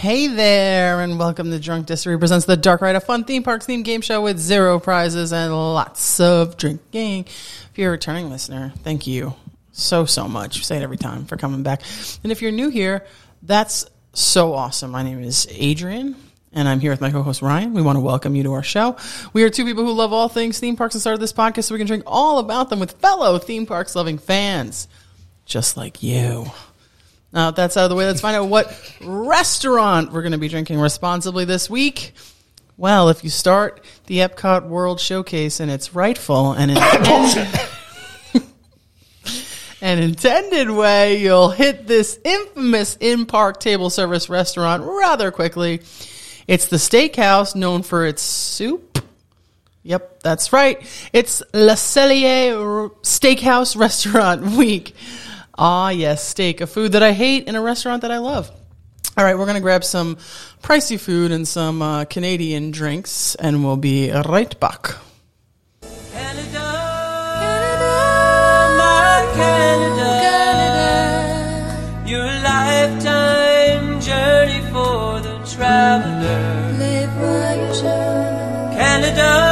Hey there, and welcome to Drunk Disagree presents the Dark Ride, a fun theme parks themed game show with 0 prizes and lots of drinking. If you're a returning listener, thank you so much. We say it every time for coming back. And if you're new here, that's so awesome. My name is Adrian, and I'm here with my co-host Ryan. We want to welcome you to our show. We are two people who love all things theme parks and started this podcast so we can drink all about them with fellow theme parks loving fans, just like you. Now, that's out of the way. Let's find out what restaurant we're going to be drinking responsibly this week. Well, if you start the Epcot World Showcase in its rightful and intended way, you'll hit this infamous in-park table service restaurant rather quickly. It's the steakhouse known for its soup. Yep, that's right. It's Le Cellier Steakhouse Restaurant Week. Ah, yes, steak, a food that I hate in a restaurant that I love. All right, we're going to grab some pricey food and some Canadian drinks, and we'll be right back. Canada, my Canada, you're a lifetime journey for the traveler. Les voyageurs. Canada.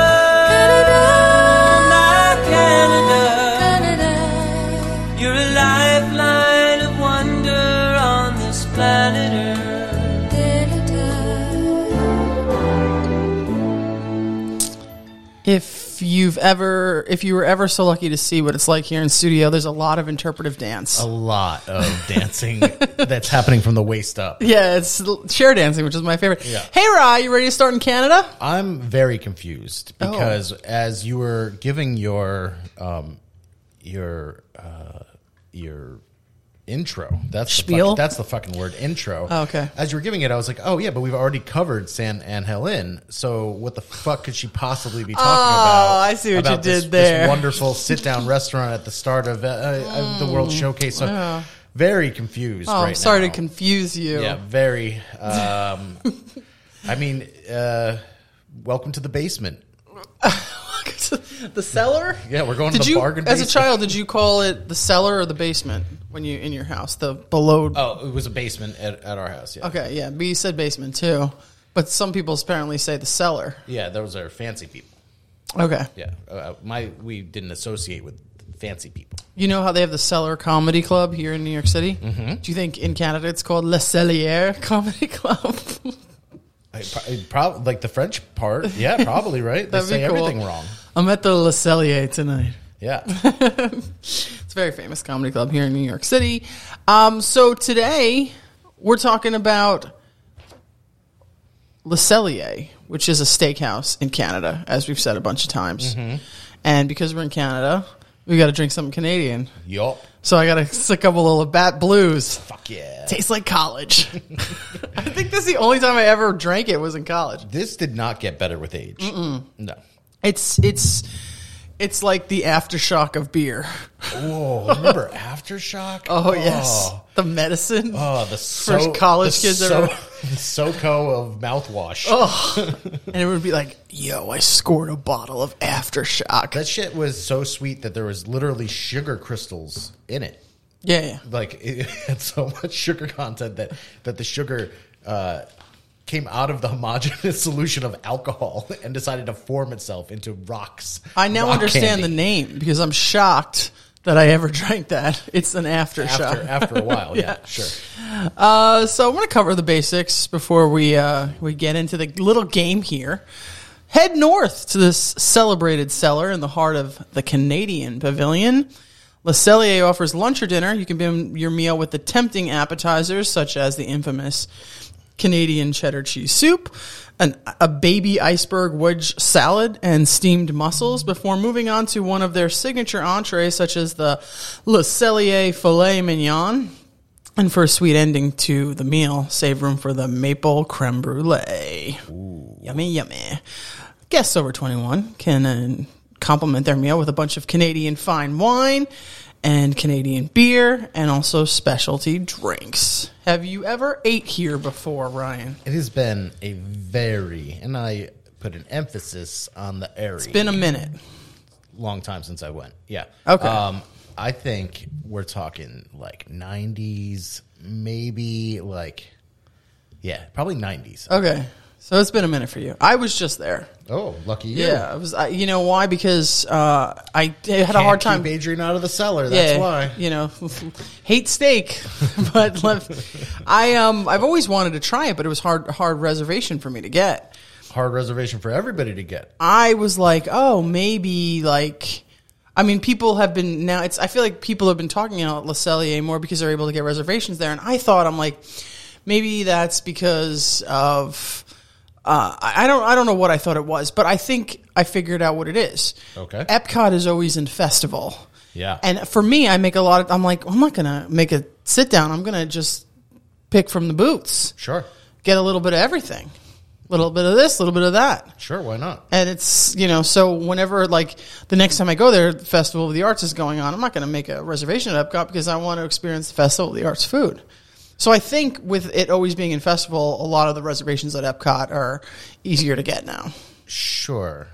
If you were ever so lucky to see what it's like here in studio, there's a lot of interpretive dance. A lot of dancing that's happening from the waist up. Yeah, it's chair dancing, which is my favorite. Yeah. Hey, Ra, you ready to start in Canada? I'm very confused because as you were giving your intro, Spiel? that's the fucking word, intro. Oh, okay. As you were giving it, I was like, oh yeah, but we've already covered San and Helen, so what the fuck could she possibly be talking about? Oh, I see what you did there. This wonderful sit-down restaurant at the start of the World Showcase. So very confused right now. I'm sorry to confuse you. Yeah, very. Welcome to the basement. The cellar? Yeah, we're going to the bargain basement. As a child, did you call it the cellar or the basement when you in your house? The below. Oh, it was a basement at our house. Yeah. Okay, yeah, but you said basement too. But some people apparently say the cellar. Yeah, those are fancy people. Okay. Yeah, we didn't associate with fancy people. You know how they have the Cellar Comedy Club here in New York City? Mm-hmm. Do you think in Canada it's called Le Cellier Comedy Club? Probably like the French part. Yeah, probably right. They say cool. Everything wrong. I'm at the Le Cellier tonight. Yeah. It's a very famous comedy club here in New York City. So today we're talking about Le Cellier, which is a steakhouse in Canada, as we've said a bunch of times. Mm-hmm. And because we're in Canada, we got to drink something Canadian. Yup. So I got to stick up a little Labatt Blues. Fuck yeah. Tastes like college. I think this is the only time I ever drank it was in college. This did not get better with age. Mm-mm. No. It's like the aftershock of beer. Oh, remember Aftershock? Oh, yes. The medicine. Oh, the first college kids ever. The SoCo of mouthwash. Oh. And it would be like, yo, I scored a bottle of Aftershock. That shit was so sweet that there was literally sugar crystals in it. Yeah. Like, it had so much sugar content that the sugar came out of the homogeneous solution of alcohol and decided to form itself into rocks. I now understand the name because I'm shocked that I ever drank that. It's an aftershock. After a while, yeah, sure. So I'm going to cover the basics before we get into the little game here. Head north to this celebrated cellar in the heart of the Canadian Pavilion. Le Cellier offers lunch or dinner. You can begin your meal with the tempting appetizers, such as the infamous Canadian cheddar cheese soup, a baby iceberg wedge salad, and steamed mussels before moving on to one of their signature entrees, such as the Le Cellier filet mignon. And for a sweet ending to the meal, save room for the maple creme brulee. Ooh. Yummy, yummy. Guests over 21 can complement their meal with a bunch of Canadian fine wine and Canadian beer, and also specialty drinks. Have you ever ate here before, Ryan? It has been a very, and I put an emphasis on the area. It's been a minute. Long time since I went. Yeah. Okay. I think we're talking like 90s, maybe like, Yeah, probably 90s. Okay. So it's been a minute for you. I was just there. Oh, lucky you. Yeah. I was. You know why? Because I had a hard time. Keep Adrian out of the cellar. That's why. You know, hate steak, but I've always wanted to try it, but it was hard reservation for me to get. Hard reservation for everybody to get. I was like, oh, maybe like. I mean, people have been now. I feel like people have been talking about Le Cellier more because they're able to get reservations there, and I thought I'm like, maybe that's because of. I don't know what I thought it was, but I think I figured out what it is. Okay. Epcot is always in festival. Yeah. And for me, I make a lot of, I'm like, I'm not going to make a sit down. I'm going to just pick from the booths. Sure. Get a little bit of everything. A little bit of this, a little bit of that. Sure, why not? And it's, you know, so whenever, like, the next time I go there, the Festival of the Arts is going on. I'm not going to make a reservation at Epcot because I want to experience the Festival of the Arts food. So I think with it always being in festival, a lot of the reservations at Epcot are easier to get now. Sure.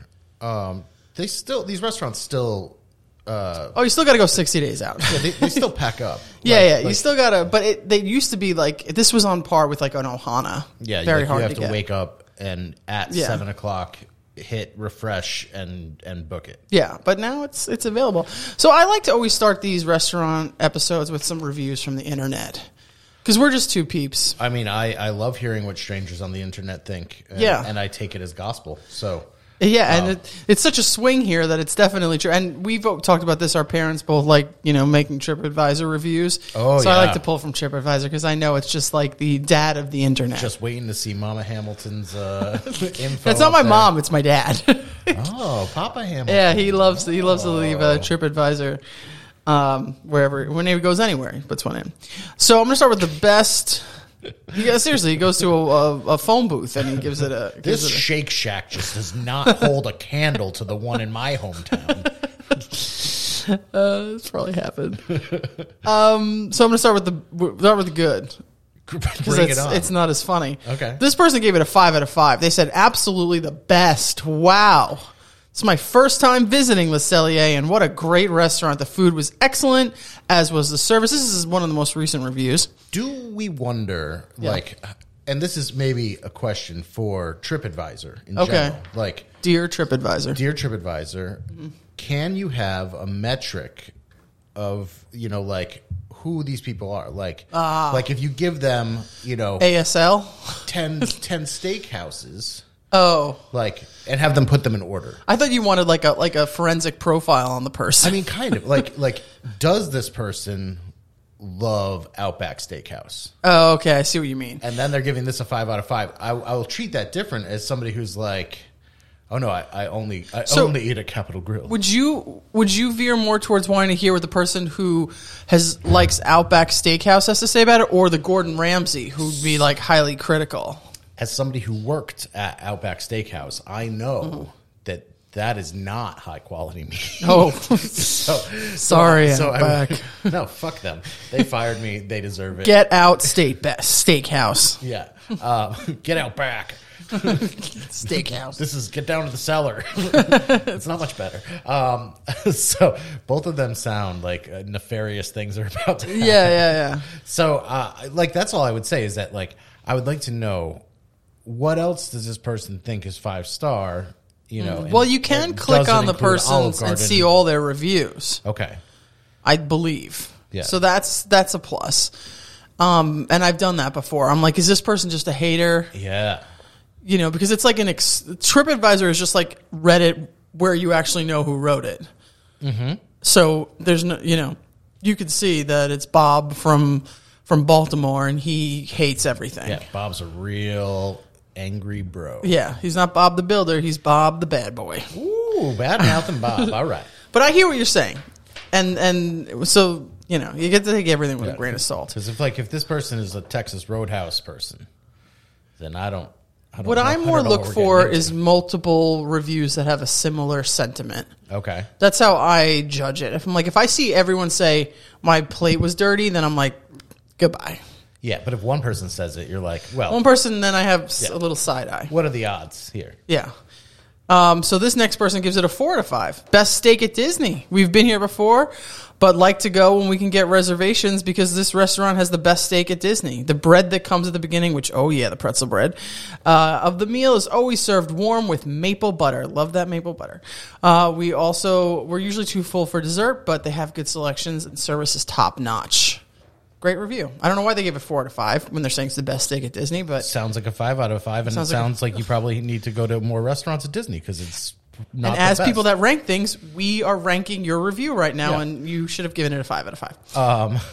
These restaurants still. Oh, you still got to go 60 days out. Yeah, they still pack up. Yeah, you still got to. But they used to be like, this was on par with like an Ohana. Yeah, very like hard you have to to get. wake up and at 7:00 hit refresh and book it. Yeah, but now it's available. So I like to always start these restaurant episodes with some reviews from the internet. Because we're just two peeps. I mean, I love hearing what strangers on the internet think. And, Yeah. And I take it as gospel. So. Yeah, and it's such a swing here that it's definitely true. And we've talked about this. Our parents both like, you know, making TripAdvisor reviews. Oh, so yeah. I like to pull from TripAdvisor because I know it's just like the dad of the internet. Just waiting to see Mama Hamilton's info. It's not up my there. mom, it's my dad. Oh, Papa Hamilton. Yeah, he loves to leave TripAdvisor whenever he goes anywhere, he puts one in. So I'm gonna start with the best. Seriously, he goes to a phone booth and he gives it a. This Shake Shack just does not hold a candle to the one in my hometown. It's probably happened. So I'm gonna start with the good. Because it's not as funny. Okay. This person gave it a 5 out of 5. They said, absolutely the best. Wow. It's my first time visiting Le Cellier, and what a great restaurant. The food was excellent, as was the service. This is one of the most recent reviews. Do we wonder, like, and this is maybe a question for TripAdvisor in general. Like, Dear TripAdvisor. Dear TripAdvisor, can you have a metric of, you know, like, who these people are? Like if you give them, you know, ASL? 10 steakhouses, like, and have them put them in order. I thought you wanted like a forensic profile on the person. I mean, kind of like does this person love Outback Steakhouse? Oh, okay. I see what you mean. And then they're giving this a 5 out of 5. I will treat that different as somebody who's like, oh no, I only eat at Capitol Grill. Would you veer more towards wanting to hear what the person who likes Outback Steakhouse has to say about it, or the Gordon Ramsay who'd be like highly critical? As somebody who worked at Outback Steakhouse, I know that is not high quality meat. Oh, sorry, Outback. No, fuck them. They fired me. They deserve it. Get out, Steakhouse. Yeah, get out back. Steakhouse. This is get down to the cellar. It's not much better. So both of them sound like nefarious things are about to happen. Yeah. So like that's all I would say is that like I would like to know what else does this person think is 5-star. You know. Well, you can click on the person's Garden and see all their reviews. Okay. I believe. Yeah. So that's a plus. And I've done that before. I'm like, is this person just a hater? Yeah. You know, because it's like TripAdvisor is just like Reddit where you actually know who wrote it. Mm-hmm. So there's no, you know, you could see that it's Bob from Baltimore and he hates everything. Yeah. Bob's a real angry bro. Yeah. He's not Bob the Builder. He's Bob the bad boy. Ooh, bad mouthing Bob. All right. But I hear what you're saying. And so, you know, you get to take everything with a grain of salt. Because if this person is a Texas Roadhouse person, then I don't. What I more look for is multiple reviews that have a similar sentiment. Okay. That's how I judge it. If I see everyone say my plate was dirty, then I'm like, goodbye. Yeah, but if one person says it, you're like, well, One person, then I have a little side eye. what are the odds here? Yeah. So this next person gives it a 4 out of 5. Best steak at Disney. We've been here before, but like to go when we can get reservations because this restaurant has the best steak at Disney. The bread that comes at the beginning, which, oh yeah, the pretzel bread, of the meal is always served warm with maple butter. Love that maple butter. We're usually too full for dessert, but they have good selections and service is top notch. Great review. I don't know why they gave it 4 out of 5 when they're saying it's the best steak at Disney, but Sounds like a 5 out of 5, and it sounds like you probably need to go to more restaurants at Disney because it's not and the as best. people that rank things, we are ranking your review right now, Yeah. and you should have given it a 5 out of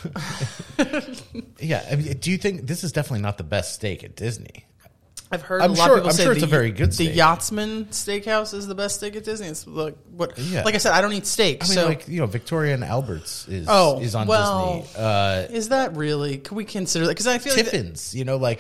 5. Yeah, I mean, do you think this is definitely not the best steak at Disney? I've heard I'm a lot sure- of people I'm say sure it's a very good the steak. Yachtsman Steakhouse is the best steak at Disney. It's like what? Yeah. Like I said, I don't eat steak, I mean, so like Victoria and Albert's is Oh, on well, Disney. is that really? Can we consider that? Because I feel like Tiffin's,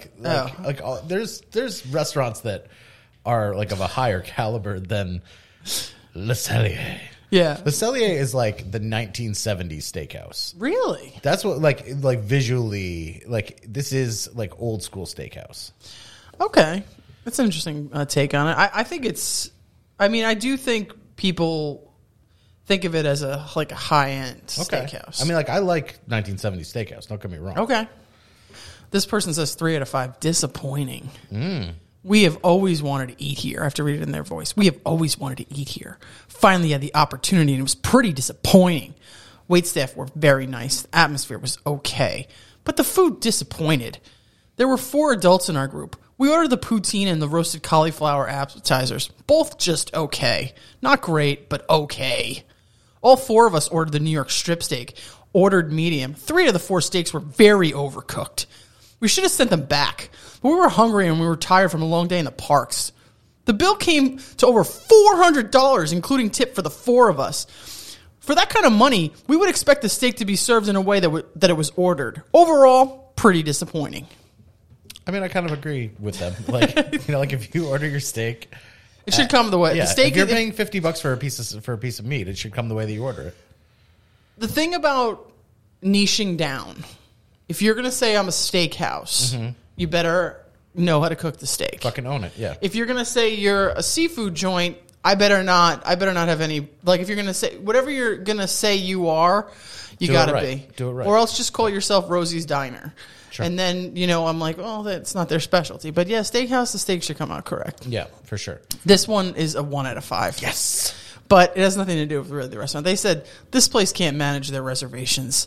Oh. there's restaurants that are like of a higher caliber than Le Cellier. yeah, Le Cellier is like the 1970s steakhouse. really. That's what like visually like this is like old school steakhouse. Okay, that's an interesting take on it. I think it's. I mean, I do think people think of it as a high end steakhouse. I mean, like I like 1970s steakhouse. Don't get me wrong. Okay. This person says 3 out of 5. Disappointing. We have always wanted to eat here. I have to read it in their voice. We have always wanted to eat here. Finally had the opportunity, and it was pretty disappointing. Wait staff were very nice. The atmosphere was okay. But the food disappointed. There were 4 adults in our group. We ordered the poutine and the roasted cauliflower appetizers. Both just okay. Not great, but okay. All 4 of us ordered the New York strip steak, ordered medium. 3 of the 4 steaks were very overcooked. We should have sent them back, but we were hungry and we were tired from a long day in the parks. The bill came to over $400, including tip for the 4 of us. For that kind of money, we would expect the steak to be served in a way that it was ordered. Overall, pretty disappointing. I mean, I kind of agree with them. Like like if you order your steak, It should come the way yeah, the steak. if you're paying $50 for a piece of meat, it should come the way that you order it. The thing about niching down, if you're going to say I'm a steakhouse, you better know how to cook the steak. Fucking own it, yeah. If you're going to say you're a seafood joint, I better not have any, like if you're going to say, whatever you're going to say you are, you Do it got to right. be. Do it right. Or else just call yourself Rosie's Diner. Sure. And then, I'm like, oh, that's not their specialty. But yeah, steakhouse, the steak should come out correct. Yeah, for sure. This one is a 1 out of 5. Yes. But it has nothing to do with really the restaurant. They said this place can't manage their reservations.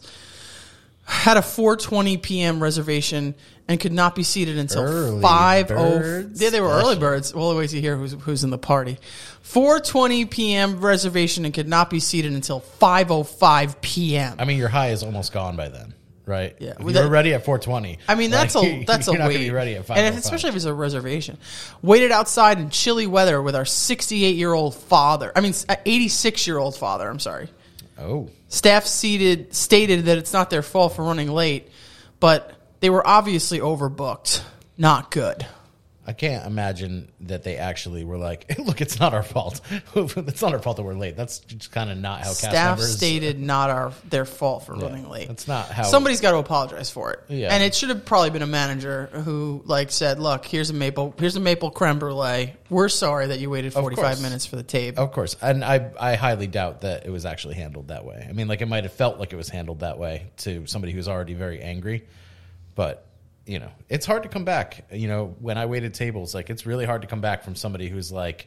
Had a 4:20 p.m. reservation and could not be seated until Early 5:00. bird Yeah, they were early special. birds. Well, wait to hear who's in the party. 4:20 p.m. reservation and could not be seated until 5:05 p.m. I mean, your high is almost gone by then, right? Yeah. If Well, you that- were ready at 4:20. I mean, that's like, a you're not going wait. to be ready at 5:05. And especially if it's a reservation. Waited outside in chilly weather with our 68-year-old father. 86-year-old father. I'm sorry. Oh. Staff stated that it's not their fault for running late, but they were obviously overbooked. Not good. I can't imagine that they actually were like, look, it's not our fault. It's not our fault that we're late. That's just kind of not how cast Staff members... stated not their fault for running late. That's not how... Somebody's got to apologize for it. Yeah. And it should have probably been a manager who said, "Look, here's a maple creme brulee. We're sorry that you waited 45 course. minutes for the tape." Of course. And I highly doubt that it was actually handled that way. I mean, like, it might have felt like it was handled that way to somebody who's already very angry. But, it's hard to come back. When I waited tables, like, it's really hard to come back from somebody who's, like,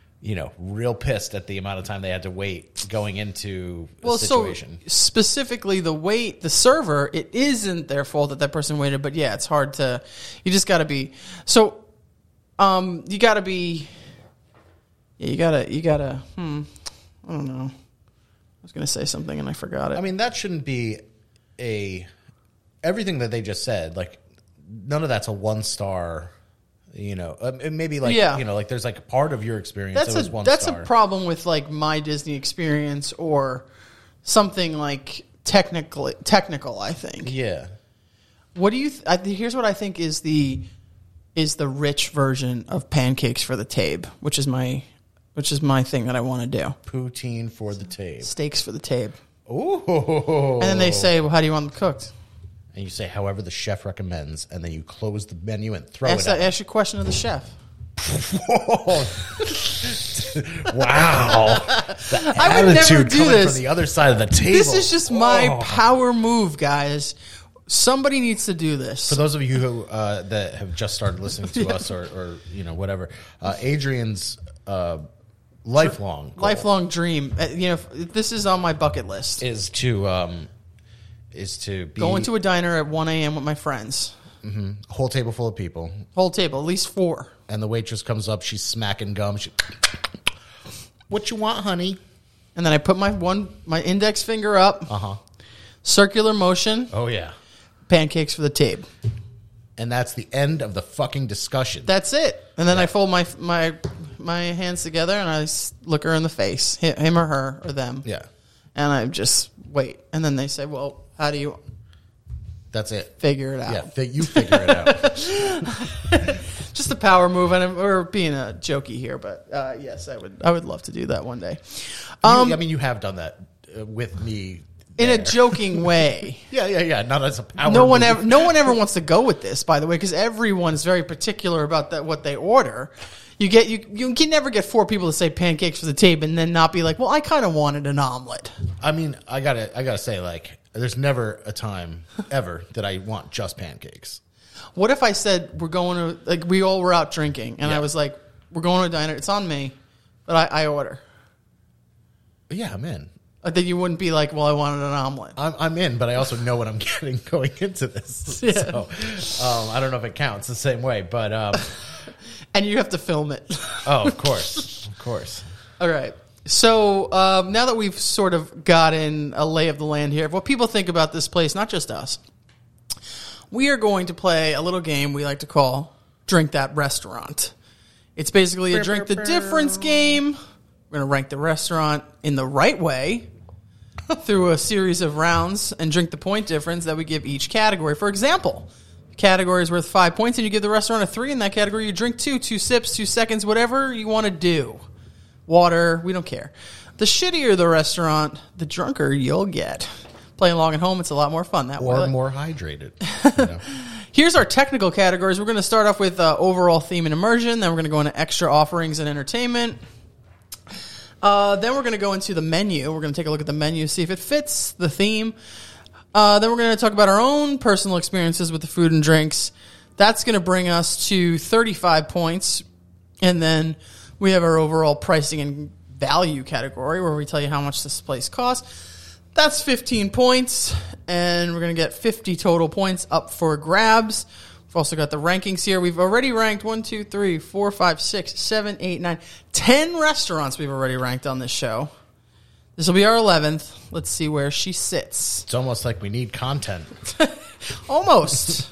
real pissed at the amount of time they had to wait going into a situation. So specifically the server, it isn't their fault that person waited, but yeah, it's hard to, you just got to be, so, you got to be, yeah, you got to, I don't know. I was going to say something and I forgot it. I mean, that shouldn't be everything that they just said, like, none of that's a 1-star, maybe like, Yeah. like there's like a part of your experience that was 1 that's star. a problem with like my Disney experience or something like technical, I think. Yeah. What do you? Here's what I think is the rich version of pancakes for the tabe, which is my thing that I want to do. Poutine for the tape. Steaks for the tabe, Ooh. and then they say, "Well, how do you want them cooked?" And you say, however the chef recommends, and then you close the menu and throw it out. Ask your question to the chef. Wow. I would never Attitude do coming this. from the other side of the table. This is just my Oh. power move, guys. Somebody needs to do this. For those of you who that have just started listening to us, or whatever, Adrian's lifelong goal Lifelong dream. This is on my bucket list. is to be Go into a diner at 1 a.m. with my friends. a whole table full of people, Whole table, at least 4. and the waitress comes up, she's smacking gum. What you want, honey? And then I put my index finger up, circular motion, Oh yeah, pancakes for the tape. and that's the end of the fucking discussion. That's it. And then I fold my hands together and I look her in the face, him or her or them. Yeah, And I just wait. And then they say, well, how do you that's it. figure it out? Yeah, you figure it out. Just a power move. And we're being jokey here, but yes, I would love to do that one day. You have done that with me In a there. joking way. Yeah. Not as a power. No one move. ever wants to go with this, by the way, because everyone is very particular about what they order. You can never get 4 people to say pancakes for the tape and then not be like, well, I kind of wanted an omelet. I mean, I gotta say, like, there's never a time ever that I want just pancakes. What if I said we're going to, like, we all were out drinking and Yeah. I was like, we're going to a diner. It's on me, but I order. Yeah, I'm in. I think you wouldn't be like, well, I wanted an omelet. I'm in, but I also know what I'm getting going into this. Yeah. So I don't know if it counts the same way, but And you have to film it. of course. All right. So now that we've sort of gotten a lay of the land here, of what people think about this place, not just us, we are going to play a little game we like to call Drink That Restaurant. It's basically a drink the difference game. We're going to rank the restaurant in the right way through a series of rounds and drink the point difference that we give each category. For example, category is worth 5 points and you give the restaurant a 3 in that category. You drink 2 sips, 2 seconds, whatever you want to do. Water, we don't care. The shittier the restaurant, the drunker you'll get. Playing along at home, it's a lot more fun that way. Or more hydrated. You know? Here's our technical categories. We're going to start off with overall theme and immersion. Then we're going to go into extra offerings and entertainment. Then we're going to go into the menu. We're going to take a look at the menu, see if it fits the theme. Then we're going to talk about our own personal experiences with the food and drinks. That's going to bring us to 35 points. And then we have our overall pricing and value category where we tell you how much this place costs. That's 15 points. And we're going to get 50 total points up for grabs. We've also got the rankings here. We've already ranked 1, 2, 3, 4, 5, 6, 7, 8, 9, 10 restaurants we've already ranked on this show. This will be our 11th. Let's see where she sits. It's almost like we need content. Almost.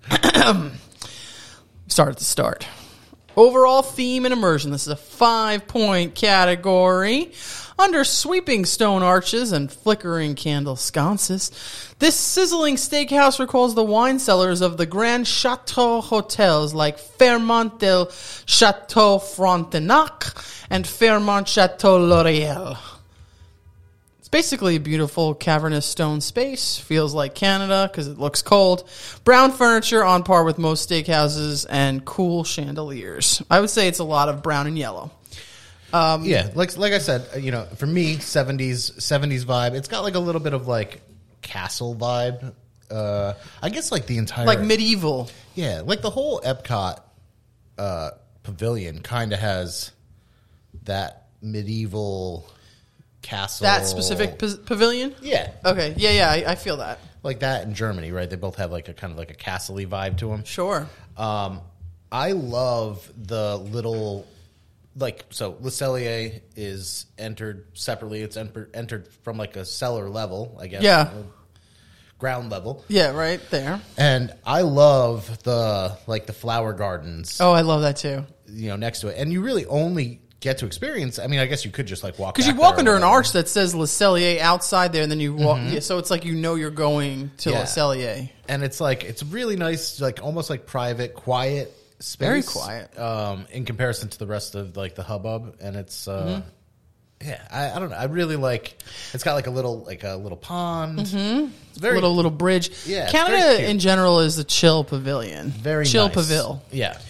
Start at the start. Overall theme and immersion. This is a 5-point category. Under sweeping stone arches and flickering candle sconces, this sizzling steakhouse recalls the wine cellars of the Grand Chateau hotels like Fairmont del Chateau Frontenac and Fairmont Chateau L'Oreal. It's basically a beautiful cavernous stone space. Feels like Canada because it looks cold. Brown furniture on par with most steakhouses and cool chandeliers. I would say it's a lot of brown and yellow. Yeah, like I said, for me, 70s vibe. It's got like a little bit of like castle vibe. I guess like the entire Like medieval. Yeah, like the whole Epcot pavilion kind of has that medieval castle. That specific pavilion? Yeah, Okay. Yeah, I feel that. like that in Germany, right? They both have like a kind of like a castle-y vibe to them. Sure. I love the little. Like, so Le Cellier is entered separately. It's entered from like a cellar level, I guess. Yeah. Ground level. Yeah, right there. And I love the flower gardens, Oh, I love that too. next to it. And you really only get to experience, I mean, I guess you could just like walk. Because you back walk there under or an whatever. arch that says Le Cellier outside there, and then you walk. Yeah, so it's like you're going to Yeah. Le Cellier. And it's like, it's really nice, like almost like private, quiet space. Very quiet. In comparison to the rest of like the hubbub. And it's, yeah, I don't know. I really like, it's got like a little pond. Mm-hmm. It's very, Little bridge. Yeah, it's very Canada cute. in general is a chill pavilion. very chill nice. pavil. Yeah.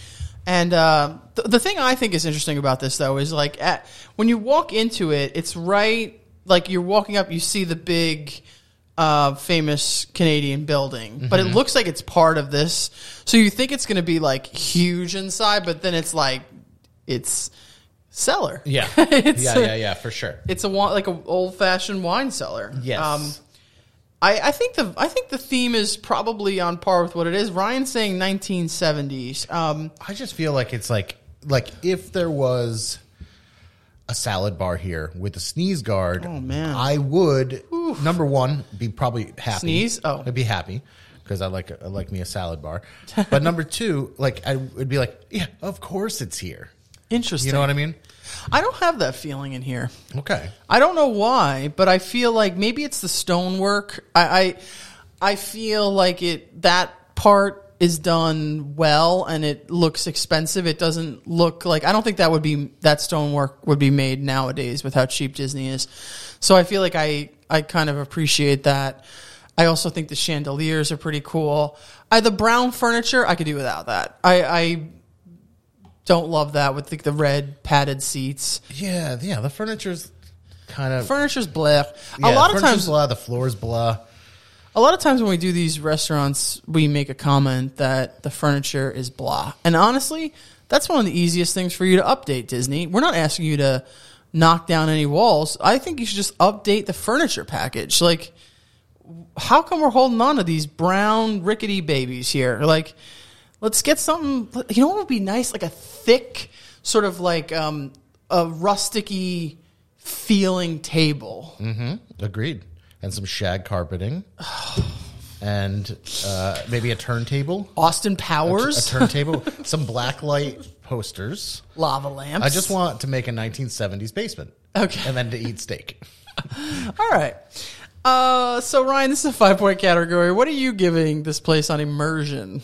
And the thing I think is interesting about this, though, is like when you walk into it, it's right, like you're walking up, you see the big famous Canadian building, but it looks like it's part of this. So you think it's going to be like huge inside, but then it's like, it's cellar. Yeah. It's yeah, for sure. It's like an old-fashioned wine cellar. Yes. I think the theme is probably on par with what it is. Ryan's saying 1970s. I just feel like it's like if there was a salad bar here with a sneeze guard, Oh, man. I would number one be probably happy. Sneeze? Oh. I'd be happy because I like me a salad bar. But number two, like I would be like, yeah, of course it's here. Interesting. You know what I mean? I don't have that feeling in here. Okay. I don't know why, but I feel like maybe it's the stonework. I feel like that part is done well and it looks expensive. It doesn't look like, I don't think that stonework would be made nowadays with how cheap Disney is. So I feel like I kind of appreciate that. I also think the chandeliers are pretty cool. The brown furniture, I could do without that. I don't love that with the red padded seats. Yeah. The furniture's kind of Furniture's blah. Yeah, A lot of times, blah, the floor's blah. a lot of times when we do these restaurants, we make a comment that the furniture is blah. And honestly, that's one of the easiest things for you to update, Disney. We're not asking you to knock down any walls. I think you should just update the furniture package. Like, how come we're holding on to these brown rickety babies here? Like, let's get something. You know what would be nice? Like a thick, sort of like a rusticy feeling table. Mm-hmm. Agreed. And some shag carpeting. And maybe a turntable. Austin Powers. A turntable. Some blacklight posters. Lava lamps. I just want to make a 1970s basement. Okay. And then to eat steak. All right. So, Ryan, this is a 5-point category. What are you giving this place on immersion?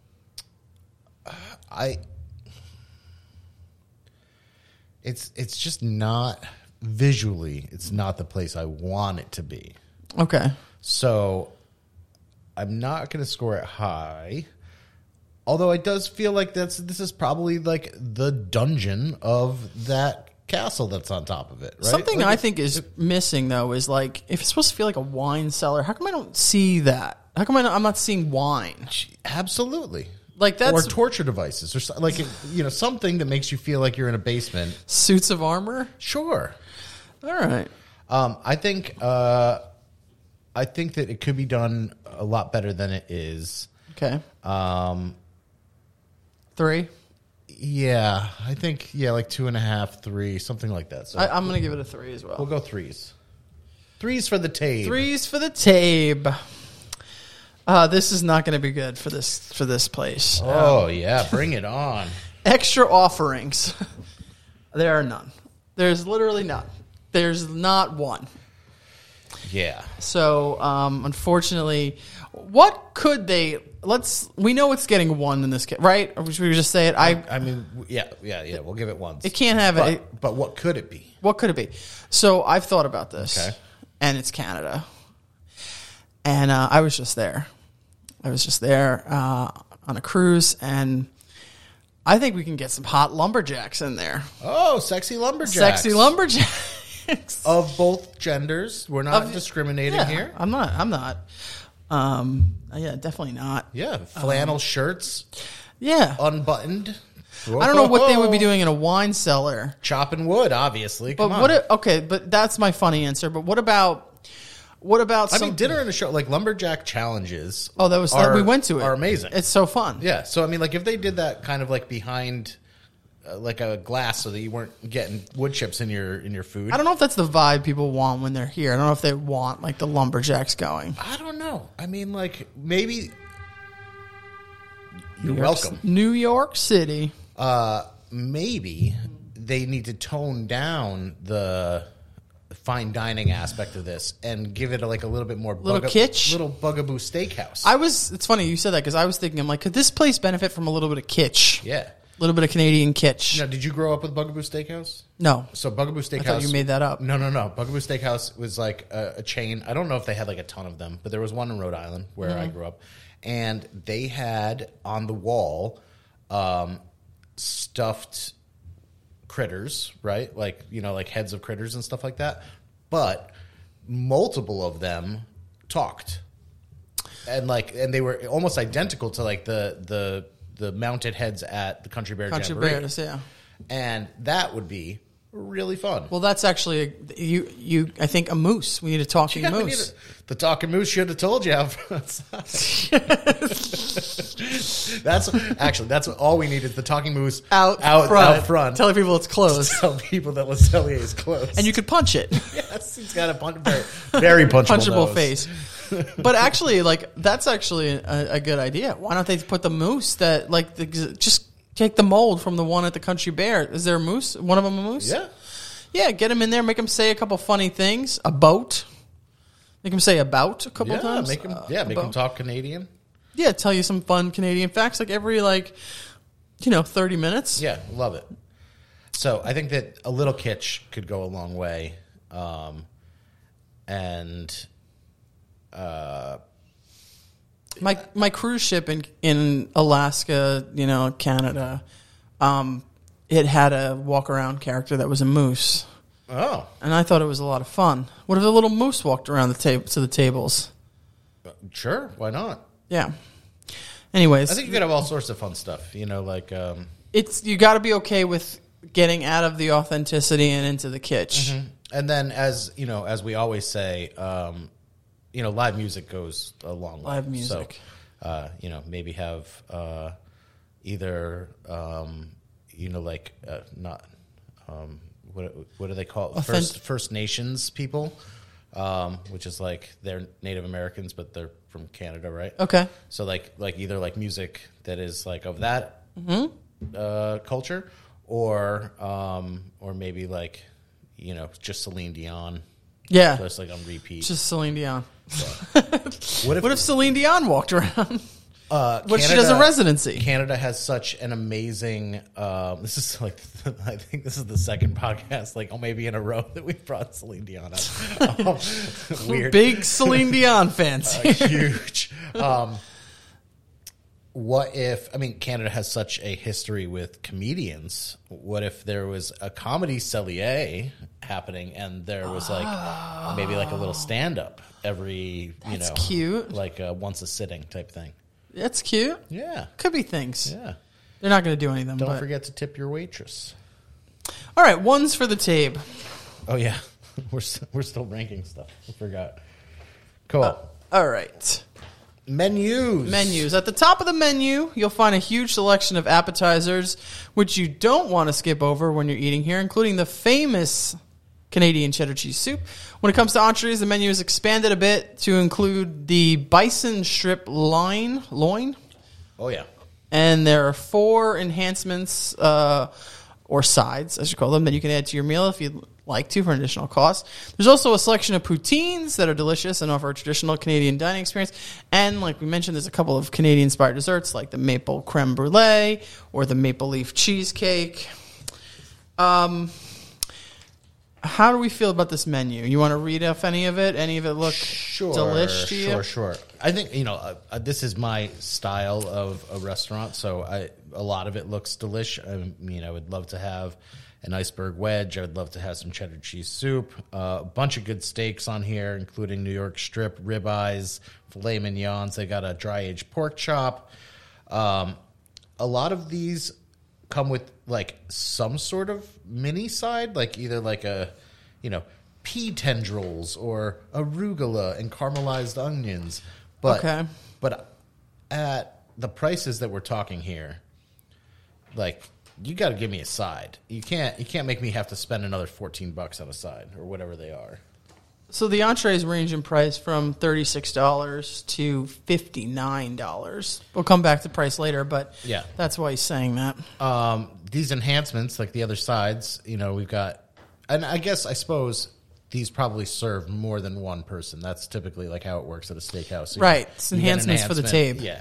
It's just not visually. It's not the place I want it to be. Okay. So I'm not going to score it high. Although it does feel like this is probably like the dungeon of that castle that's on top of it. Right? Something like I think is missing, though, is like, if it's supposed to feel like a wine cellar, how come I don't see that? How come I'm not seeing wine? Absolutely. Like, that's or torture devices, or like something that makes you feel like you're in a basement. suits of armor. Sure. All right. I think that it could be done a lot better than it is. Okay. 3. Yeah, I think like 2.5, 3, something like that. So I'm going to give it a 3 as well. we'll go 3s. 3s for the tape. 3s for the tape. This is not going to be good for this place. Oh yeah, bring it on. Extra offerings. There are none. There's literally none. There's not one. Yeah. So, unfortunately, what could they? We know it's getting 1 in this case, right? Or should we just say it? I mean, yeah. We'll give it 1. It can't have it. But what could it be? What could it be? So I've thought about this. Okay. And it's Canada. And I was just there. On a cruise, and I think we can get some hot lumberjacks in there. Oh, sexy lumberjacks. Sexy lumberjacks. Of both genders. We're not discriminating here. I'm not. Yeah, definitely not. Yeah, flannel shirts, Yeah. unbuttoned. I don't know what they would be doing in a wine cellar. Chopping wood, obviously. But Come on. okay, but that's my funny answer. But what about I mean, dinner in a show, like lumberjack challenges. Oh, we went to it. Are amazing. It's so fun. Yeah. So I mean, like if they did that kind of like behind, like a glass, so that you weren't getting wood chips in your food. I don't know if that's the vibe people want when they're here. I don't know if they want like the lumberjacks going. I don't know. I mean, like maybe. You're welcome. New York City. Maybe they need to tone down the fine dining aspect of this and give it a little bit more kitsch? little Bugaboo Steakhouse. It's funny you said that because I was thinking, I'm like, could this place benefit from a little bit of kitsch? Yeah. A little bit of Canadian kitsch. Now, did you grow up with Bugaboo Steakhouse? No. So Bugaboo Steakhouse. I thought you made that up. No. Bugaboo Steakhouse was like a chain. I don't know if they had like a ton of them, but there was one in Rhode Island where I grew up, and they had on the wall stuffed critters, right? Like, like heads of critters and stuff like that. But multiple of them talked. And they were almost identical to like the mounted heads at the Country Bear Country Jamboree. Bears, yeah. And that would be really fun. Well, that's actually I think a moose. We need a talking Yeah, moose. The talking moose should have told you how. That's all we need is the talking moose out front. telling people it's closed. Tell people that Le Cellier is closed. And you could punch it. Yes, he's got a very punchable nose. Face. But actually, that's actually a good idea. Why don't they put the moose that just take the mold from the one at the Country Bear? Is there a moose? One of them a moose? Yeah. Yeah, get him in there, make him say a couple funny things. A boat. Make him say about a couple times. Make him talk Canadian. Yeah, tell you some fun Canadian facts every 30 minutes. Yeah, love it. So I think that a little kitsch could go a long way. My cruise ship in Alaska, Canada, it had a walk around character that was a moose. Oh, And I thought it was a lot of fun. What if a little moose walked around the table to the tables? sure. Why not? Yeah. Anyways, I think you could have all sorts of fun stuff. it's you got to be okay with getting out of the authenticity and into the kitsch. Mm-hmm. And then, as we always say, live music goes a long way. Live music. So, maybe have either, not what do they call it? First Nations people, which is like they're Native Americans, but they're from Canada, right? Okay. So like either like music that is like of that culture, or maybe like just Celine Dion, Yeah. just like on repeat. Just Celine Dion. What What if Celine Dion walked around? What she Canada- does a residency? Canada has such an amazing. This is like I think this is the second podcast, maybe in a row, that we've brought Celine Dion up. Weird, Big Celine Dion fans. huge. What if? I mean, Canada has such a history with comedians. What if there was a comedy cellier happening, and there was maybe like a little stand up every That's cute. like once a sitting type thing. That's cute. Yeah, Could be things. yeah. They're not going to do any of them. Don't forget to tip your waitress. All right, ones for the tape. Oh yeah, we're still ranking stuff. I forgot. Cool. All right. Menus. At the top of the menu, you'll find a huge selection of appetizers, which you don't want to skip over when you're eating here, including the famous Canadian cheddar cheese soup. When it comes to entrees, the menu is expanded a bit to include the bison strip loin. Oh yeah. And there are 4 enhancements or sides, as you call them, that you can add to your meal if you'd like to for an additional cost. There's also a selection of poutines that are delicious and offer a traditional Canadian dining experience. And like we mentioned, there's a couple of Canadian-inspired desserts like the maple creme brulee or the maple leaf cheesecake. How do we feel about this menu? You want to read off any of it? Any of it look delish to you? Sure. I think this is my style of a restaurant, so a lot of it looks delish. I would love to have an iceberg wedge. I would love to have some cheddar cheese soup. A bunch of good steaks on here, including New York strip, ribeyes, filet mignons. They got a dry aged pork chop. A lot of these come with like some sort of mini side, like either like a pea tendrils or arugula and caramelized onions. But at the prices that we're talking here, like, you got to give me a side. You can't make me have to spend another $14 on a side or whatever they are. So the entrees range in price from $36 to $59. We'll come back to price later, but Yeah. that's why he's saying that. These enhancements, like the other sides, we've got, and I suppose these probably serve more than one person. That's typically like how it works at a steakhouse. So Right. It's you get an enhancements for the tape. Yeah.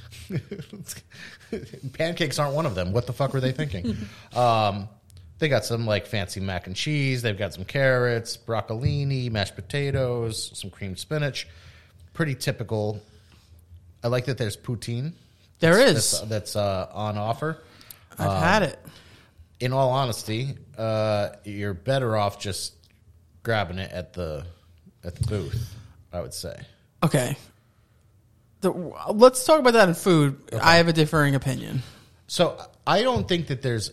Pancakes aren't one of them. What the fuck were they thinking? They got some like fancy mac and cheese. They've got some carrots, broccolini, mashed potatoes, some creamed spinach. Pretty typical. I like that there's poutine. There is. That's on offer. I've had it. In all honesty, you're better off just grabbing it at the booth, I would say. Okay. Let's talk about that in food. Okay. I have a differing opinion. So I don't think that there's,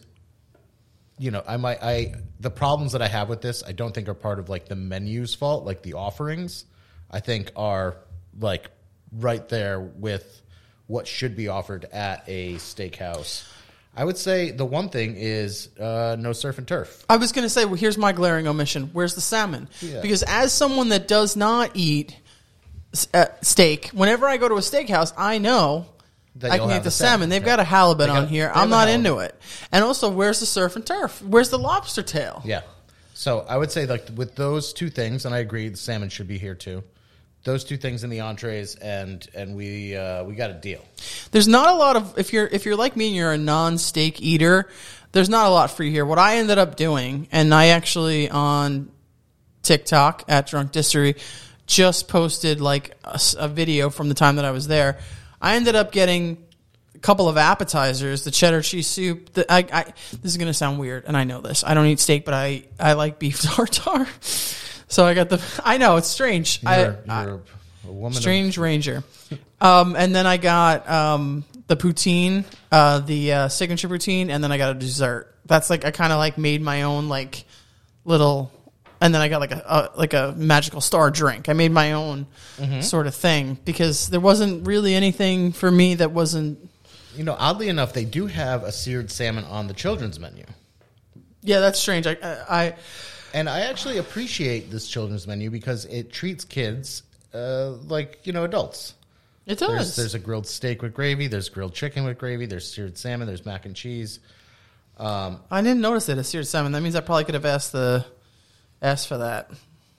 the problems that I have with this, I don't think are part of like the menu's fault, like the offerings, I think are like right there with what should be offered at a steakhouse. I would say the one thing is no surf and turf. I was going to say, well, here's my glaring omission. Where's the salmon? Yeah. Because as someone that does not eat steak, whenever I go to a steakhouse, I know That I you'll can have eat the salmon. They've Yeah. got a halibut They on got- here. they I'm have a not halibut. into it. And also, where's the surf and turf? Where's the lobster tail? Yeah. So I would say like with those two things, and I agree, the salmon should be here too. Those two things in the entrees, and we got a deal. There's not a lot of if you're like me and you're a non-steak eater, there's not a lot for you here. What I ended up doing, and I actually on TikTok at Drunk Distillery just posted like a video from the time that I was there. I ended up getting a couple of appetizers, the cheddar cheese soup. This is going to sound weird, and I know this. I don't eat steak, but I like beef tartare. So I got I know it's strange. You're a woman. Strange Ranger. And then I got the poutine, the signature poutine, and then I got a dessert. That's like I kind of like made my own like little, and then I got like a magical star drink. I made my own sort of thing because there wasn't really anything for me that wasn't. Oddly enough, they do have a seared salmon on the children's menu. Yeah, that's strange. And I actually appreciate this children's menu because it treats kids like adults. It does. There's a grilled steak with gravy. There's grilled chicken with gravy. There's seared salmon. There's mac and cheese. I didn't notice it, a seared salmon. That means I probably could have asked for that.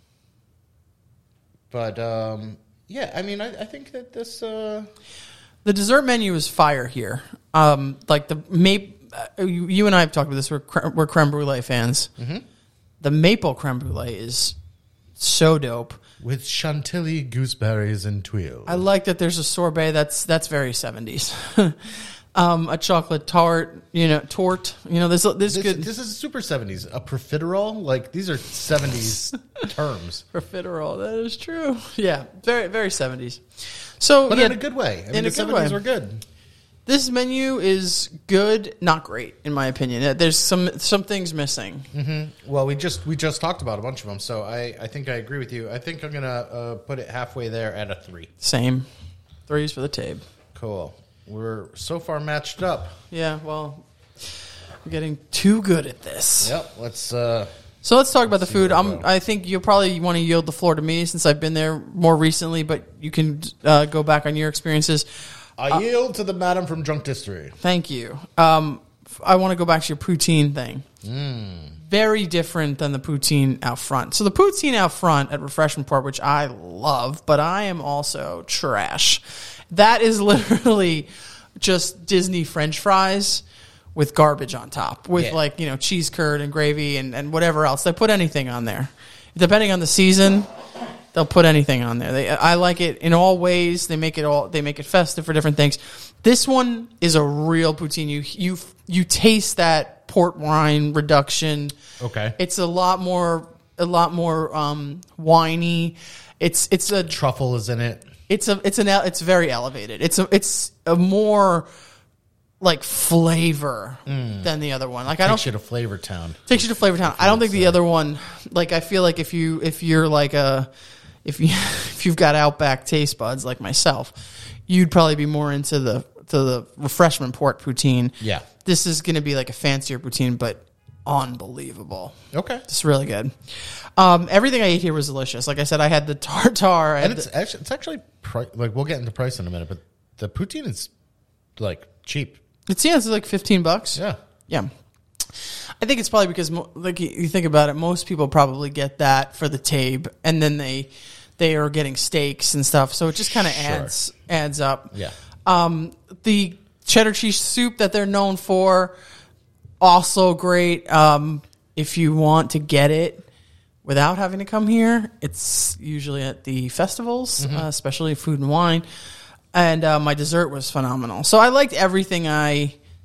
But yeah, I mean, I think that this. The dessert menu is fire here. Like you and I have talked about this. We're creme brulee fans. Mm-hmm. The maple creme brulee is so dope. With chantilly, gooseberries, and tuile. I like that there's a sorbet that's very 70s. A chocolate tart, tort. There's good. This is super 70s. A profiterole, like these are 70s terms. Profiterole, that is true. Yeah, very very 70s. So, But yeah, in a good way. I mean, a the good 70s way. were good. This menu is good, not great, in my opinion. There's some things missing. Mm-hmm. Well, we just talked about a bunch of them, so I think I agree with you. I think I'm gonna put it halfway there at a 3. Same. 3s for the tape. Cool. We're so far matched up. Yeah, well, we're getting too good at this. Yep. Let's. So let's talk about the see food. where we go. I think you'll probably want to yield the floor to me since I've been there more recently, but you can go back on your experiences. I yield to the madam from Drunk Distillery. Thank you. I want to go back to your poutine thing. Very different than the poutine out front. So the poutine out front at Refreshment Port, which I love, but I am also trash. That is literally just Disney French fries with garbage on top, with cheese curd and gravy and whatever else. They put anything on there. Depending on the season, they'll put anything on there. I like it in all ways. They make it festive for different things. This one is a real poutine. You taste that port wine reduction. Okay. It's a lot more winey. It's a Truffle is in it. it's very elevated. It's a more like flavor than the other one. Like Takes you to Flavor Town. takes you to Flavor Town. I don't think the other one. Like I feel like if you're like if you've got Outback taste buds like myself, you'd probably be more into the Refreshment Port poutine. Yeah. This is going to be like a fancier poutine, but unbelievable. Okay. It's really good. Everything I ate here was delicious. Like I said, I had the tartare. And it's actually like we'll get into price in a minute, but the poutine is like cheap. It's like $15. Yeah. Yeah. I think it's probably because like you think about it, most people probably get that for the tabe, and then they are getting steaks and stuff. So it just kind of adds up. Yeah. The cheddar cheese soup that they're known for, also great. If you want to get it without having to come here, it's usually at the festivals, especially Food and Wine. And my dessert was phenomenal. So I liked everything I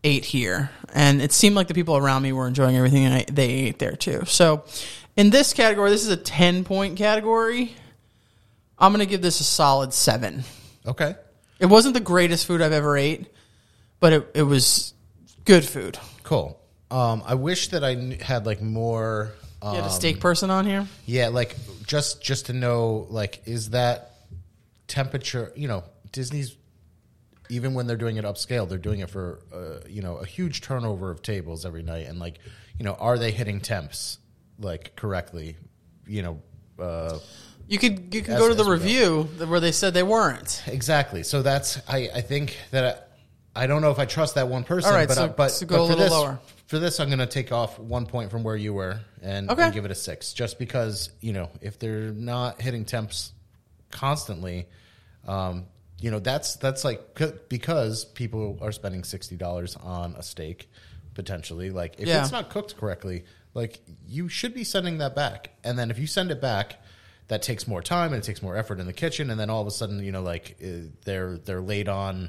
ate here, and it seemed like the people around me were enjoying everything they ate there too. So, in this category, this is a 10-point category. I'm going to give this a solid 7. Okay. It wasn't the greatest food I've ever ate, but it was good food. Cool. I wish that I had like more. You had a steak person on here? Yeah, like just to know, like, is that temperature? You know, Disney's, even when they're doing it upscale, they're doing it for a huge turnover of tables every night, and like, are they hitting temps like correctly? You can go to the review where they said they weren't. Exactly. So that's I think that I don't know if I trust that one person. All right, but so go a little lower. For this, I'm going to take off 1 point from where you were and give it a 6, just because if they're not hitting temps constantly, that's like, because people are spending $60 on a steak potentially. Like, if it's not cooked correctly, like, you should be sending that back. And then if you send it back, that takes more time and it takes more effort in the kitchen. And then all of a sudden, they're late on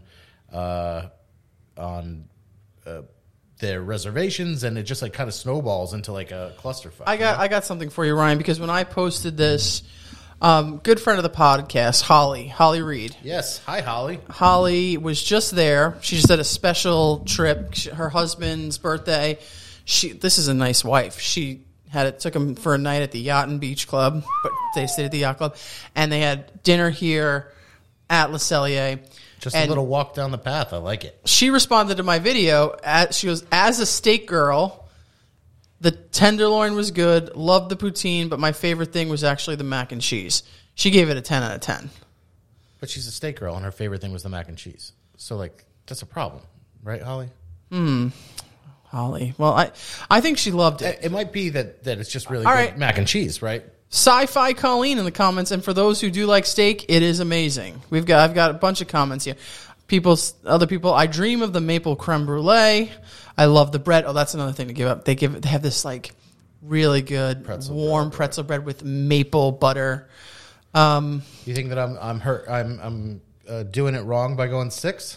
their reservations, and it just like kind of snowballs into like a clusterfuck. I got something for you, Ryan, because when I posted this, good friend of the podcast, Holly Reed. Yes. Hi, Holly. Holly was just there. She just had a special trip. Her husband's birthday. This is a nice wife. She took him for a night at the Yacht and Beach Club, but they stayed at the Yacht Club, and they had dinner here at Le Cellier. Just a little walk down the path. I like it. She responded to my video. She goes, as a steak girl, the tenderloin was good. Loved the poutine, but my favorite thing was actually the mac and cheese. She gave it a 10 out of 10. But she's a steak girl, and her favorite thing was the mac and cheese. So, like, that's a problem. Right, Holly? Holly. Well, I think she loved it. It might be that it's just really good mac and cheese, right? Sci-Fi Colleen in the comments, and for those who do like steak, it is amazing. I've got a bunch of comments here. Other people. I dream of the maple creme brulee. I love the bread. Oh, that's another thing to give up. They have this like really good warm pretzel bread with maple butter. You think that I'm doing it wrong by going 6?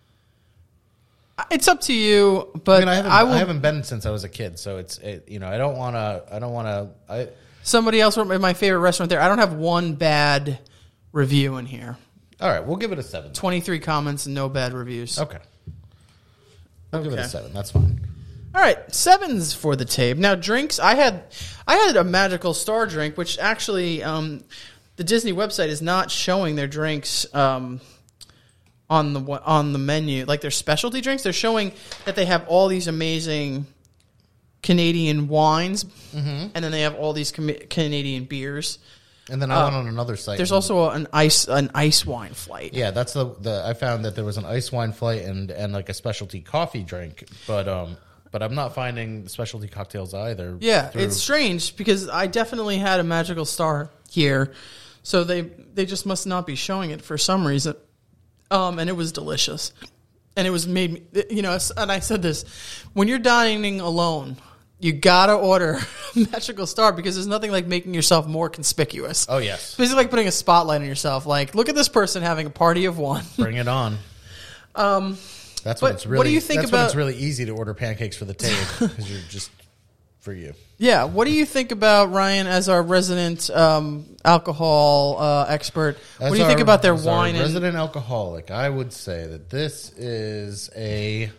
It's up to you, but I haven't been since I was a kid, so I don't want to. Somebody else wrote my favorite restaurant there. I don't have one bad review in here. All right, we'll give it a 7. 23 comments and no bad reviews. Okay. I'll give it a 7. That's fine. All right, 7s for the tape. Now, drinks. I had a Magical Star drink, which actually the Disney website is not showing their drinks on the menu, like their specialty drinks. They're showing that they have all these amazing Canadian wines, and then they have all these Canadian beers. And then I went on another site. There's also an ice wine flight. Yeah, that's I found that there was an ice wine flight and like a specialty coffee drink, but I'm not finding specialty cocktails either. Yeah, it's strange because I definitely had a Magical Star here, so they just must not be showing it for some reason. And it was delicious, and it was made. And I said this: when you're dining alone, you gotta order Magical Star because there's nothing like making yourself more conspicuous. Oh yes, it's basically like putting a spotlight on yourself. Like, look at this person having a party of one. Bring it on. That's what it's really. What do you think that's about? When it's really easy to order pancakes for the table because you're just for you. Yeah. What do you think about, Ryan, as our resident alcohol expert? What do you think about their wine? Resident alcoholic, I would say that this is a,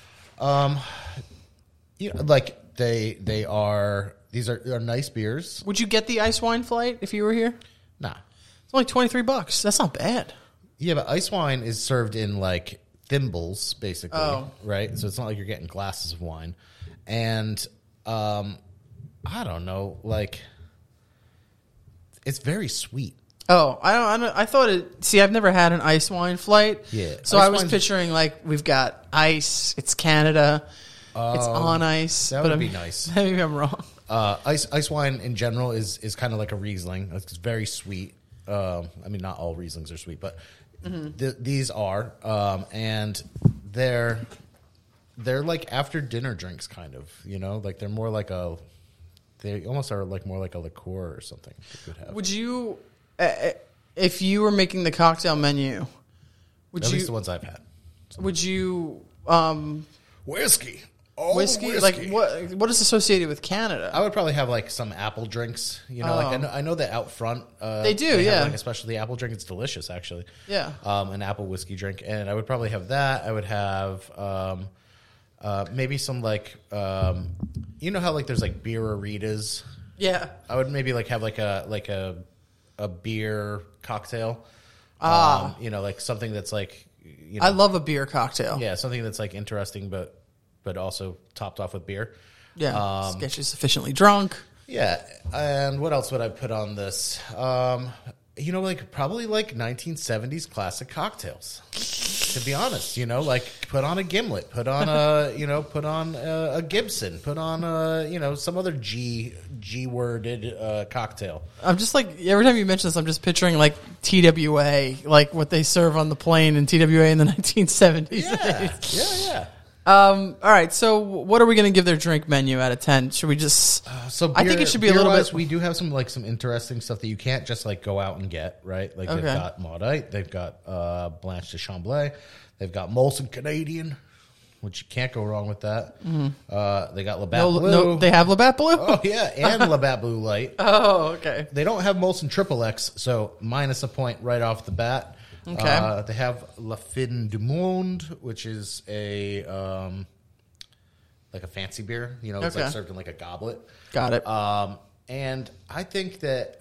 they are. These are nice beers. Would you get the ice wine flight if you were here? Nah, it's only $23. That's not bad. Yeah, but ice wine is served in like thimbles, basically, right? So it's not like you're getting glasses of wine, and I don't know, like it's very sweet. Oh, I don't. I thought it. See, I've never had an ice wine flight. Yeah, so I was picturing like we've got ice. It's Canada. It's on ice. That would be nice. Maybe I'm wrong. Ice wine in general is kind of like a Riesling. It's very sweet. I mean, not all Rieslings are sweet, but these are, and they're like after dinner drinks, kind of. Like they're more like they almost are like more like a liqueur or something. Would you, if you were making the cocktail menu, at least the ones I've had? Would you? whiskey. Oh, Whiskey? Like what is associated with Canada? I would probably have like some apple drinks. You know, like I know that out front They do, have, yeah. like, especially the apple drink. It's delicious, actually. Yeah. An apple whiskey drink, and I would probably have that. I would have maybe some like you know how like there's like beer-aritas. Yeah. I would maybe like have like a beer cocktail. You know, like something that's like you know, I love a beer cocktail. yeah, something that's like interesting, but also topped off with beer. Yeah. Just get you sufficiently drunk. Yeah, and what else would I put on this? You know, like probably like 1970s classic cocktails. To be honest, you know, like put on a gimlet, put on a Gibson, put on you know, some other G worded cocktail. I'm just like, every time you mention this, I'm just picturing like TWA, like what they serve on the plane in TWA in the 1970s. Yeah. All right, so what are we going to give their drink menu out of 10? Should we just... So I think it should be a little beer-wise, bit... We do have some interesting stuff that you can't just like go out and get, right? Like Okay. they've got Maudite, they've got Blanche de Chamblay, they've got Molson Canadian, which you can't go wrong with that. They got Labatt Blue. No, they have Labatt Blue? Oh yeah, and Labatt Blue Light. Oh, okay. They don't have Molson Triple X, so minus a point right off the bat. Okay. They have La Fin du Monde, which is a like a fancy beer. You know, it's Okay. like served in like a goblet. Got it. And I think that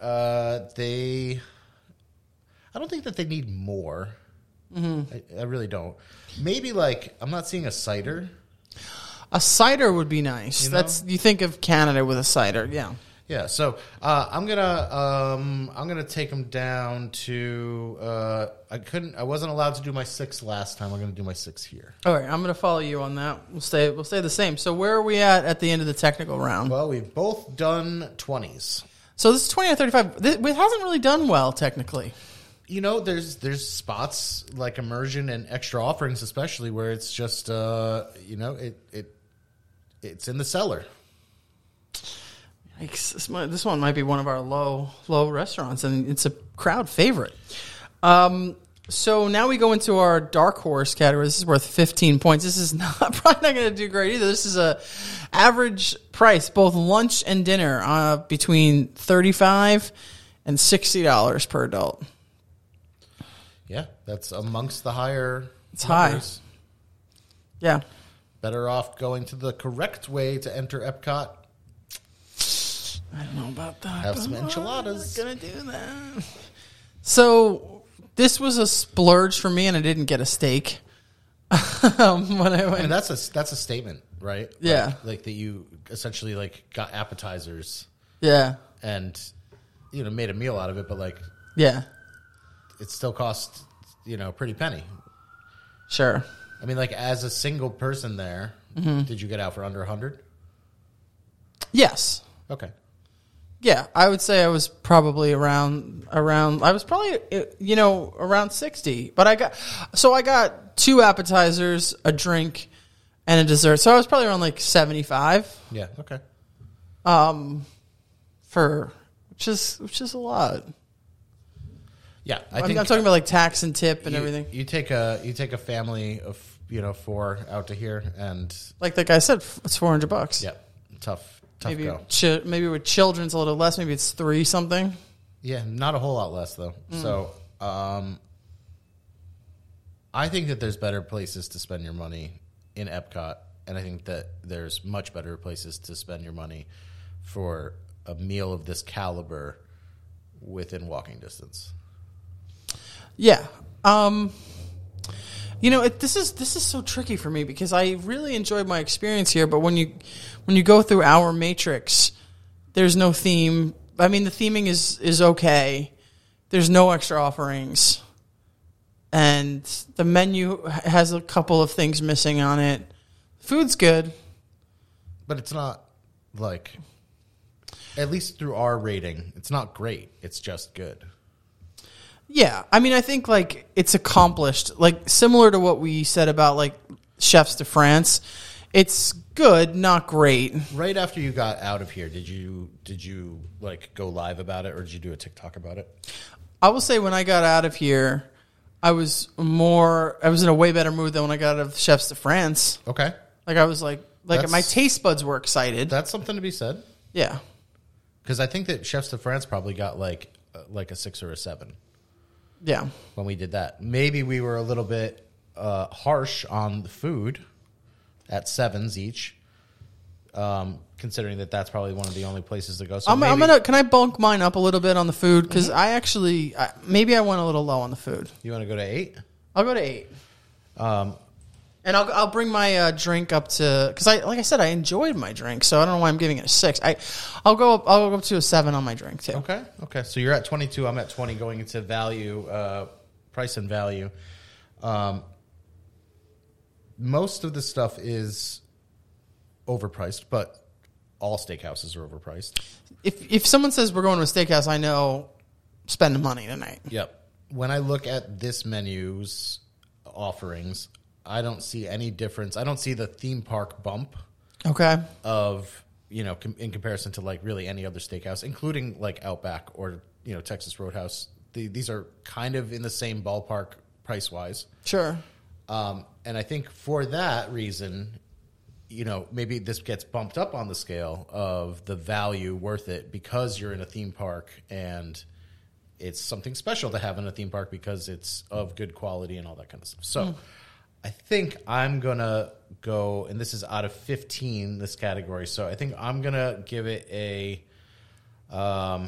I don't think that they need more. Mm-hmm. I really don't. Maybe like I'm not seeing a cider. A cider would be nice. You know? You think of Canada with a cider, yeah. Yeah, so I'm gonna take them down to I wasn't allowed to do my 6 last time. I'm gonna do my 6 here. All right, I'm going to follow you on that. We'll stay the same. So where are we at the end of the technical round? Well, we've both done 20s. So this is 20 out of 35. It hasn't really done well technically. You know, there's spots like immersion and extra offerings, especially where it's just you know it's in the cellar. Yikes, this one might be one of our low restaurants, and it's a crowd favorite. So now we go into our dark horse category. This is worth 15 points. This is probably not going to do great either. This is a average price, both lunch and dinner, between $35 and $60 per adult. Yeah, that's amongst the higher. It's numbers. high. Yeah. Better off going to the correct way to enter Epcot. I don't know about that. Have some enchiladas. I'm not gonna do that. So this was a splurge for me, and I didn't get a steak. When I went, I mean, that's a statement, right? Yeah. like that you essentially like got appetizers yeah, and you know made a meal out of it, but like yeah, it still cost you know a pretty penny. sure. I mean, like as a single person there, did you get out for under 100? Yes. Okay. Yeah, I would say I was probably around. I was probably around 60. But I got 2 appetizers, a drink, and a dessert. So I was probably around like 75. Yeah. Okay. Which is a lot. Yeah, I'm talking about like tax and tip and you, everything. You take a family of 4 out to here, and Like the guy said, it's $400. yeah, tough Maybe go. Maybe with children's a little less. Maybe it's 3 something. Yeah, not a whole lot less though. So, I think that there's better places to spend your money in Epcot, and I think that there's much better places to spend your money for a meal of this caliber within walking distance. Yeah. This is so tricky for me because I really enjoyed my experience here, but when you go through our matrix, there's no theme. I mean, the theming is okay. There's no extra offerings, and the menu has a couple of things missing on it. Food's good, But it's not like, at least through our rating, it's not great. It's just good. yeah. I mean, I think like it's accomplished, like similar to what we said about like Chefs de France. It's good, not great. Right after you got out of here, did you like go live about it, or did you do a TikTok about it? I will say when I got out of here, I was in a way better mood than when I got out of Chefs de France. Okay. Like I was like my taste buds were excited. That's something to be said. Yeah. Because I think that Chefs de France probably got like a 6 or a 7. Yeah. When we did that. Maybe we were a little bit harsh on the food at 7s each. Considering that that's probably one of the only places to go. So can I bulk mine up a little bit on the food? Because maybe I went a little low on the food. You want to go to 8? I'll go to 8. And I'll bring my drink up to, because like I said, I enjoyed my drink, so I don't know why I'm giving it a 6. I'll go up to a 7 on my drink too. Okay. So you're at 22. I'm at 20. Going into value, price and value. Most of the stuff is overpriced, but all steakhouses are overpriced. If someone says we're going to a steakhouse, I know spend money tonight. Yep. When I look at this menu's offerings, I don't see any difference. I don't see the theme park bump. Okay. Of, in comparison to like really any other steakhouse, including like Outback or, Texas Roadhouse. These are kind of in the same ballpark price wise. Sure. And I think for that reason, maybe this gets bumped up on the scale of the value worth it because you're in a theme park and it's something special to have in a theme park because it's of good quality and all that kind of stuff. So I think I'm going to go, and this is out of 15, this category. So I think I'm going to give it I'll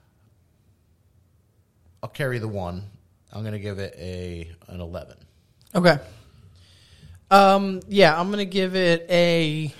carry the 1. I'm going to give it an 11. Okay. Yeah, I'm gonna give it a.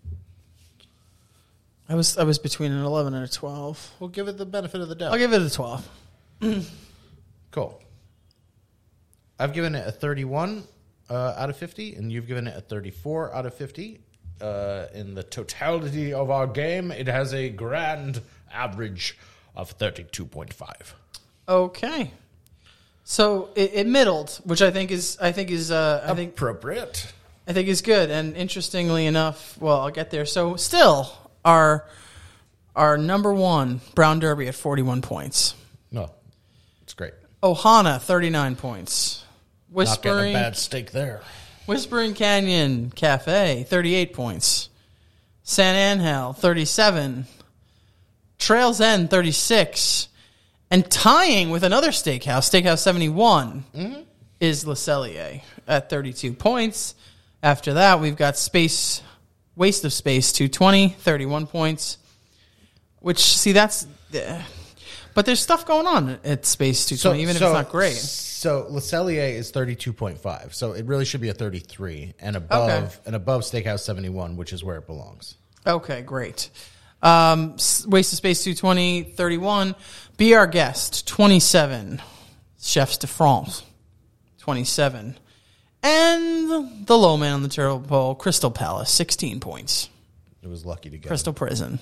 I was between an 11 and a 12. We'll give it the benefit of the doubt. I'll give it a 12. Cool. I've given it a 31 out of 50, and you've given it a 34 out of 50. In the totality of our game, it has a grand average of 32.5. Okay. So it middled, which I think is appropriate. I think is good. And interestingly enough, well, I'll get there. So still our number 1 Brown Derby at 41 points. No, it's great. Ohana 39 points. Not getting a bad steak there. Whispering Canyon Cafe 38 points. San Angel 37. Trails End 36. And tying with another Steakhouse 71, is Le Cellier at 32 points. After that, we've got Waste of Space 220, 31 points. Which, see, that's... but there's stuff going on at Space 220, even if it's not great. So Le Cellier is 32.5, so it really should be a 33, and above Steakhouse 71, which is where it belongs. Okay, great. Waste of Space 220, 31. Be Our Guest, 27. Chefs de France, 27. And the low man on the turtle pole, Crystal Palace, 16 points. It was lucky to get Crystal Prison.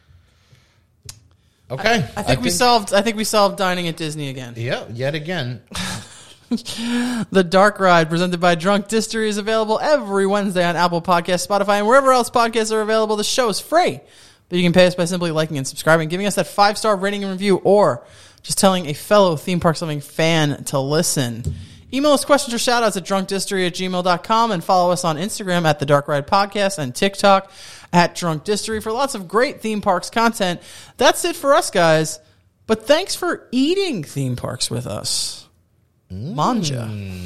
Okay. I think we solved dining at Disney again. Yeah, yet again. The Dark Ride, presented by Drunk Distillery, is available every Wednesday on Apple Podcasts, Spotify, and wherever else podcasts are available. The show is free. But you can pay us by simply liking and subscribing, giving us that 5-star rating and review, or just telling a fellow Theme Parks Living fan to listen. Email us questions or shout-outs at drunkdistillery@gmail.com, and follow us on Instagram at The Dark Ride Podcast and TikTok at Drunk Distillery for lots of great theme parks content. That's it for us, guys. But thanks for eating theme parks with us. Manja.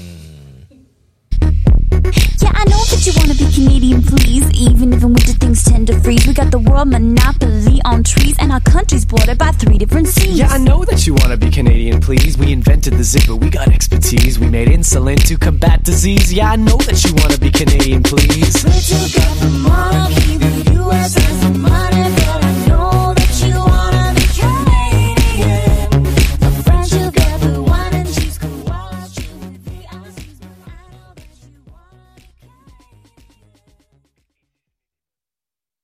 Yeah, I know that you wanna be Canadian, please. Even if in winter things tend to freeze, we got the world monopoly on trees, and our country's bordered by 3 different seas. Yeah, I know that you wanna be Canadian, please. We invented the zipper, we got expertise. We made insulin to combat disease. Yeah, I know that you wanna be Canadian, please. We're together, monkey, the U.S. has the money.